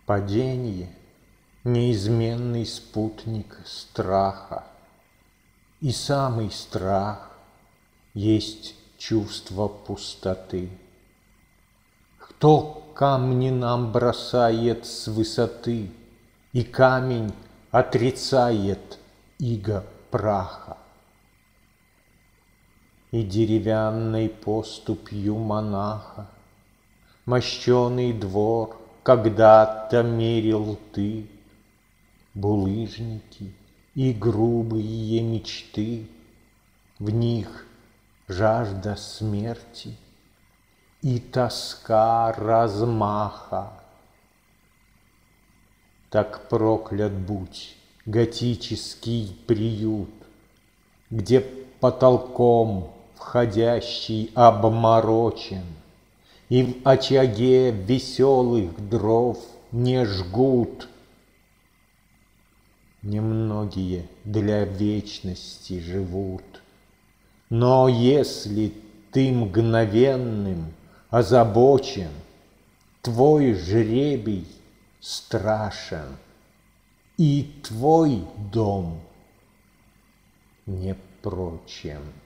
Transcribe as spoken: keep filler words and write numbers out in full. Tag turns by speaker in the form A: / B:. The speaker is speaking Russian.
A: Паденье — неизменный спутник страха, и самый страх есть чувство пустоты. Кто камни нам бросает с высоты, и камень отрицает иго праха. И деревянной поступью монаха мощеный двор когда-то мерил ты, булыжники и грубые мечты, в них жажда смерти и тоска размаха. Так проклят будь готический приют, где потолком входящий обморочен, и в очаге веселых дров не жгут. Немногие для вечности живут, но если ты мгновенным озабочен, твой жребий страшен, и твой дом непрочен.